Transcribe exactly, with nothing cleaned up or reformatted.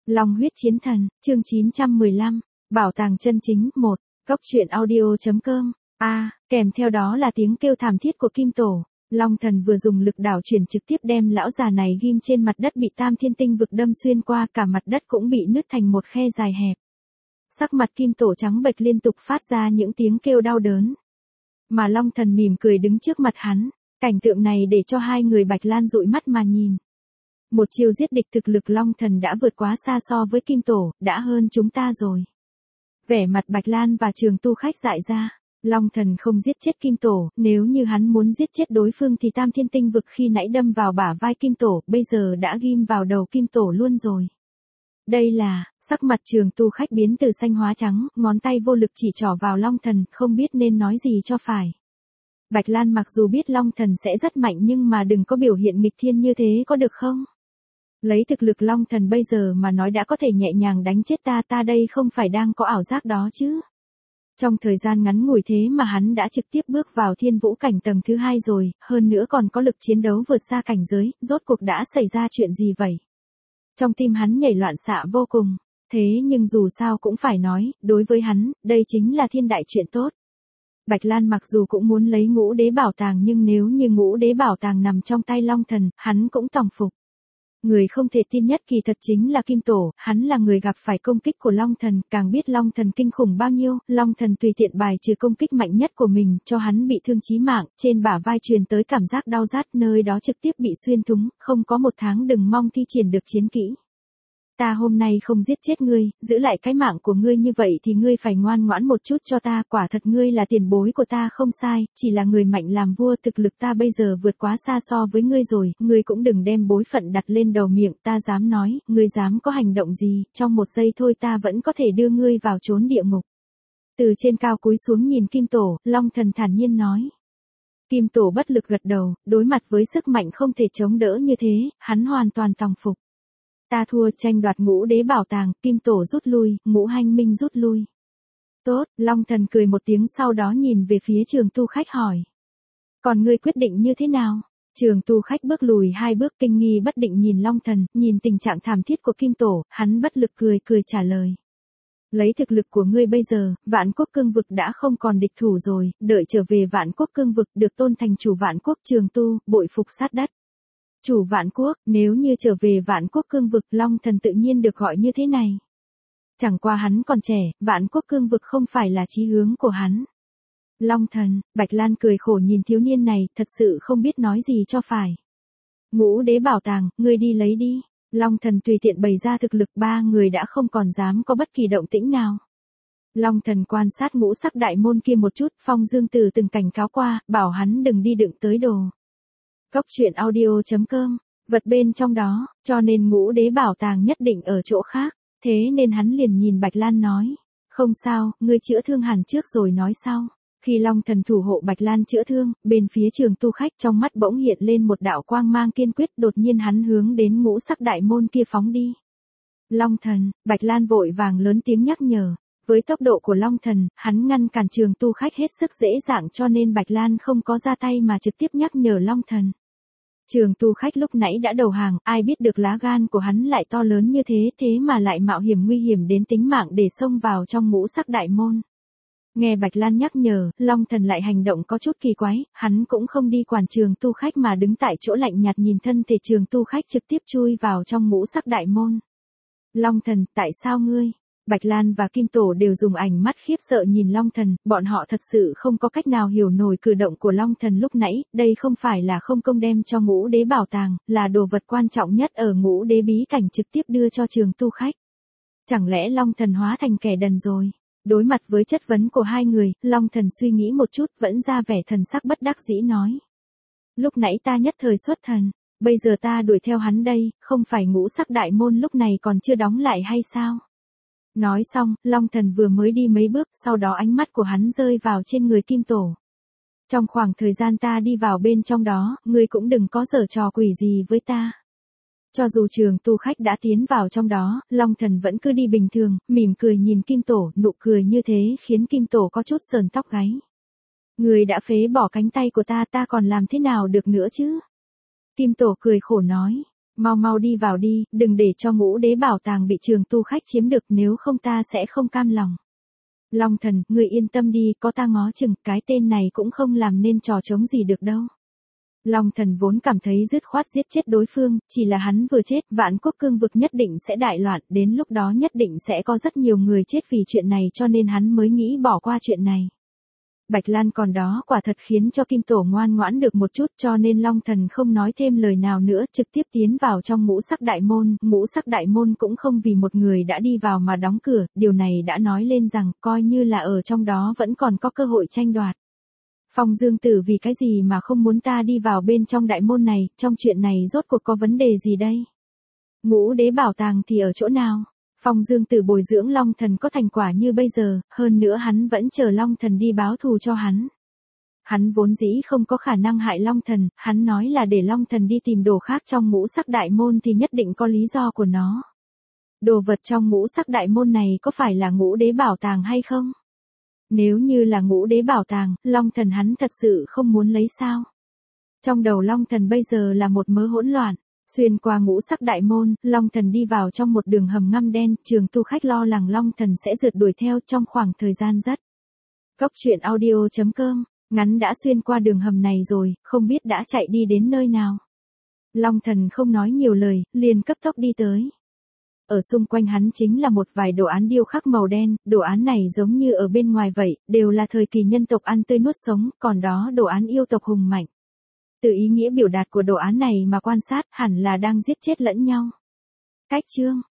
Long huyết chiến thần, chương chín trăm mười lăm, bảo tàng chân chính, một, cốc truyện audio chấm com, a, kèm theo đó là tiếng kêu thảm thiết của Kim Tổ. Long thần vừa dùng lực đảo chuyển trực tiếp đem lão già này ghim trên mặt đất bị Tam Thiên Tinh vực đâm xuyên qua, cả mặt đất cũng bị nứt thành một khe dài hẹp. Sắc mặt Kim Tổ trắng bệch liên tục phát ra những tiếng kêu đau đớn. Mà Long thần mỉm cười đứng trước mặt hắn, cảnh tượng này để cho hai người Bạch Lan dụi mắt mà nhìn. Một chiêu giết địch thực lực Long thần đã vượt quá xa so với Kim Tổ, đã hơn chúng ta rồi. Vẻ mặt Bạch Lan và Trường Tu Khách dại ra. Long thần không giết chết Kim Tổ, nếu như hắn muốn giết chết đối phương thì Tam Thiên Tinh vực khi nãy đâm vào bả vai Kim Tổ, bây giờ đã ghim vào đầu Kim Tổ luôn rồi. Đây là, sắc mặt Trường Tu Khách biến từ xanh hóa trắng, ngón tay vô lực chỉ trỏ vào Long thần, không biết nên nói gì cho phải. Bạch Lan mặc dù biết Long thần sẽ rất mạnh nhưng mà đừng có biểu hiện nghịch thiên như thế có được không? Lấy thực lực Long thần bây giờ mà nói đã có thể nhẹ nhàng đánh chết ta, ta đây không phải đang có ảo giác đó chứ. Trong thời gian ngắn ngủi thế mà hắn đã trực tiếp bước vào thiên vũ cảnh tầng thứ hai rồi, hơn nữa còn có lực chiến đấu vượt xa cảnh giới, rốt cuộc đã xảy ra chuyện gì vậy? Trong tim hắn nhảy loạn xạ vô cùng, thế nhưng dù sao cũng phải nói, đối với hắn, đây chính là thiên đại chuyện tốt. Bạch Lan mặc dù cũng muốn lấy ngũ đế bảo tàng nhưng nếu như ngũ đế bảo tàng nằm trong tay Long thần, hắn cũng tòng phục. Người không thể tin nhất kỳ thật chính là Kim Tổ, hắn là người gặp phải công kích của Long thần, càng biết Long thần kinh khủng bao nhiêu, Long thần tùy tiện bài trừ công kích mạnh nhất của mình, cho hắn bị thương chí mạng, trên bả vai truyền tới cảm giác đau rát, nơi đó trực tiếp bị xuyên thủng, không có một tháng đừng mong thi triển được chiến kỹ. Ta hôm nay không giết chết ngươi, giữ lại cái mạng của ngươi như vậy thì ngươi phải ngoan ngoãn một chút cho ta, quả thật ngươi là tiền bối của ta không sai, chỉ là người mạnh làm vua, thực lực ta bây giờ vượt quá xa so với ngươi rồi, ngươi cũng đừng đem bối phận đặt lên đầu miệng, ta dám nói, ngươi dám có hành động gì, trong một giây thôi ta vẫn có thể đưa ngươi vào chốn địa ngục. Từ trên cao cúi xuống nhìn Kim Tổ, Long thần thản nhiên nói. Kim Tổ bất lực gật đầu, đối mặt với sức mạnh không thể chống đỡ như thế, hắn hoàn toàn tòng phục. Ta thua, tranh đoạt ngũ đế bảo tàng, Kim Tổ rút lui, ngũ hành minh rút lui. Tốt, Long thần cười một tiếng sau đó nhìn về phía Trường Tu Khách hỏi. Còn ngươi quyết định như thế nào? Trường Tu Khách bước lùi hai bước kinh nghi bất định nhìn Long thần, nhìn tình trạng thảm thiết của Kim Tổ, hắn bất lực cười cười trả lời. Lấy thực lực của ngươi bây giờ, Vạn Quốc Cương vực đã không còn địch thủ rồi, đợi trở về Vạn Quốc Cương vực được tôn thành chủ Vạn Quốc. Trường Tu, bội phục sát đất. Chủ Vạn Quốc, nếu như trở về Vạn Quốc Cương vực, Long thần tự nhiên được gọi như thế này. Chẳng qua hắn còn trẻ, Vạn Quốc Cương vực không phải là chí hướng của hắn. Long thần, Bạch Lan cười khổ nhìn thiếu niên này, thật sự không biết nói gì cho phải. Ngũ đế bảo tàng, ngươi đi lấy đi. Long thần tùy tiện bày ra thực lực, ba người đã không còn dám có bất kỳ động tĩnh nào. Long thần quan sát ngũ sắc đại môn kia một chút, Phong Dương Tử từng cảnh cáo qua, bảo hắn đừng đi đựng tới đồ. Cốc truyện audio chấm com, vật bên trong đó, cho nên ngũ đế bảo tàng nhất định ở chỗ khác, thế nên hắn liền nhìn Bạch Lan nói, không sao, ngươi chữa thương hẳn trước rồi nói sau. Khi Long thần thủ hộ Bạch Lan chữa thương, bên phía Trường Tu Khách trong mắt bỗng hiện lên một đạo quang mang kiên quyết, đột nhiên hắn hướng đến ngũ sắc đại môn kia phóng đi. Long thần, Bạch Lan vội vàng lớn tiếng nhắc nhở. Với tốc độ của Long thần, hắn ngăn cản Trường Tu Khách hết sức dễ dàng cho nên Bạch Lan không có ra tay mà trực tiếp nhắc nhở Long thần. Trường Tu Khách lúc nãy đã đầu hàng, ai biết được lá gan của hắn lại to lớn như thế, thế mà lại mạo hiểm nguy hiểm đến tính mạng để xông vào trong ngũ sắc đại môn. Nghe Bạch Lan nhắc nhở, Long thần lại hành động có chút kỳ quái, hắn cũng không đi quản Trường Tu Khách mà đứng tại chỗ lạnh nhạt nhìn thân thể Trường Tu Khách trực tiếp chui vào trong ngũ sắc đại môn. Long thần, tại sao ngươi? Bạch Lan và Kim Tổ đều dùng ánh mắt khiếp sợ nhìn Long thần, bọn họ thật sự không có cách nào hiểu nổi cử động của Long thần lúc nãy, đây không phải là không công đem cho ngũ đế bảo tàng, là đồ vật quan trọng nhất ở ngũ đế bí cảnh trực tiếp đưa cho Trường Tu Khách. Chẳng lẽ Long thần hóa thành kẻ đần rồi? Đối mặt với chất vấn của hai người, Long thần suy nghĩ một chút, vẫn ra vẻ thần sắc bất đắc dĩ nói. Lúc nãy ta nhất thời xuất thần, bây giờ ta đuổi theo hắn đây, không phải ngũ sắc đại môn lúc này còn chưa đóng lại hay sao? Nói xong, Long thần vừa mới đi mấy bước, sau đó ánh mắt của hắn rơi vào trên người Kim Tổ. Trong khoảng thời gian ta đi vào bên trong đó, ngươi cũng đừng có giở trò quỷ gì với ta. Cho dù Trường Tu Khách đã tiến vào trong đó, Long thần vẫn cứ đi bình thường, mỉm cười nhìn Kim Tổ, nụ cười như thế khiến Kim Tổ có chút sờn tóc gáy. Ngươi đã phế bỏ cánh tay của ta, ta còn làm thế nào được nữa chứ? Kim Tổ cười khổ nói. Mau mau đi vào đi, đừng để cho ngũ đế bảo tàng bị Trường Tu Khách chiếm được, nếu không ta sẽ không cam lòng. Long Thần, ngươi yên tâm đi, có ta ngó chừng, cái tên này cũng không làm nên trò trống gì được đâu. Long Thần vốn cảm thấy dứt khoát giết chết đối phương, chỉ là hắn vừa chết, Vạn Quốc cương vực nhất định sẽ đại loạn, đến lúc đó nhất định sẽ có rất nhiều người chết vì chuyện này, cho nên hắn mới nghĩ bỏ qua chuyện này. Bạch Lan còn đó quả thật khiến cho Kim Tổ ngoan ngoãn được một chút, cho nên Long Thần không nói thêm lời nào nữa, trực tiếp tiến vào trong ngũ sắc đại môn. Ngũ sắc đại môn cũng không vì một người đã đi vào mà đóng cửa, điều này đã nói lên rằng coi như là ở trong đó vẫn còn có cơ hội tranh đoạt. Phong Dương Tử vì cái gì mà không muốn ta đi vào bên trong đại môn này, trong chuyện này rốt cuộc có vấn đề gì đây? Ngũ đế bảo tàng thì ở chỗ nào? Phong Dương Tử bồi dưỡng Long Thần có thành quả như bây giờ, hơn nữa hắn vẫn chờ Long Thần đi báo thù cho hắn. Hắn vốn dĩ không có khả năng hại Long Thần, hắn nói là để Long Thần đi tìm đồ khác trong ngũ sắc đại môn thì nhất định có lý do của nó. Đồ vật trong ngũ sắc đại môn này có phải là ngũ đế bảo tàng hay không? Nếu như là ngũ đế bảo tàng, Long Thần hắn thật sự không muốn lấy sao? Trong đầu Long Thần bây giờ là một mớ hỗn loạn. Xuyên qua ngũ sắc đại môn, Long Thần đi vào trong một đường hầm ngăm đen, Trường Tu Khách lo lắng Long Thần sẽ rượt đuổi theo trong khoảng thời gian rất. Cốc truyện audio chấm com, ngắn đã xuyên qua đường hầm này rồi, không biết đã chạy đi đến nơi nào. Long Thần không nói nhiều lời, liền cấp tốc đi tới. Ở xung quanh hắn chính là một vài đồ án điêu khắc màu đen, đồ án này giống như ở bên ngoài vậy, đều là thời kỳ nhân tộc ăn tươi nuốt sống, còn đó đồ án yêu tộc hùng mạnh. Từ ý nghĩa biểu đạt của đồ án này mà quan sát, hẳn là đang giết chết lẫn nhau. Cách chương